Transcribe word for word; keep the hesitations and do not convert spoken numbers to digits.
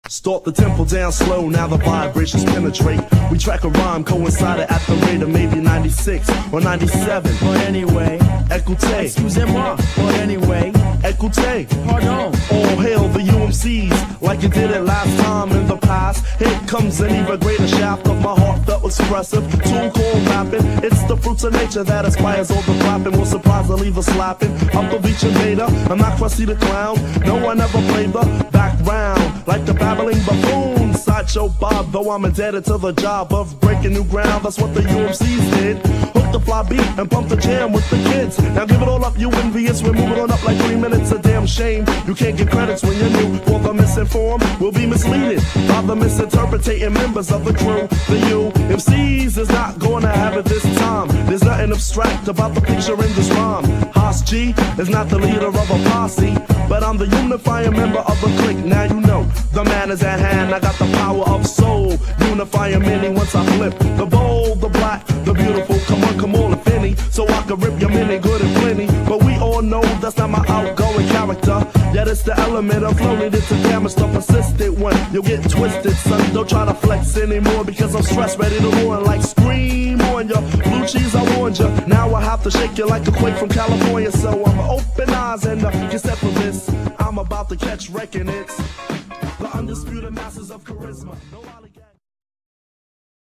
Start the tempo down slow, now the vibrations penetrate. We track a rhyme, coincided at the rate of maybe ninety-six or ninety-seven. But anyway, écoutez, excusez-moi. But anyway, écoutez, pardon. all hail the U M Cs, like you did it last time in the past. Here comes an even greater shaft of my heartfelt expressive tool called rapping. It's the fruits of nature that inspires all the clapping. Will surprisingly the slapping up of each invader. I'm not Krusty the Clown, no one ever played the background like the babbling buffoon. Sideshow Bob, though I'm indebted to the job of breaking new ground. That's what the U M Cs did. Hook the fly beat and pump the jam with the kids. Now give it all up, you envious. We're moving on up like three minutes. A damn shame you can't get credits when you're new. For the misinformed will be misleaded by the misinterpreting members of the crew. The U M Cs is not going to have it this time. There's nothing abstract about the picture in this rhyme. Haas G is not the leader of a posse, but I'm the unifying member of the clique. Now you know the man is at hand. I got the power of soul, unifying many once I flip. The bold, the black, the beautiful. Come on, come on, if any, so I can rip your mini good and plenty. But we all know that's not my outgoing character. Yet it's the element of floating. It's a damage, the persistent one. You'll get twisted, son. Don't try to flex anymore because I'm stressed, ready to ruin like scream on ya. Blue cheese, I warned ya. Now I have to shake you like a quake from California. So I'm open eyes and uh, get set for this. I'm about to catch wrecking it. The undisputed masters of charisma. Nobody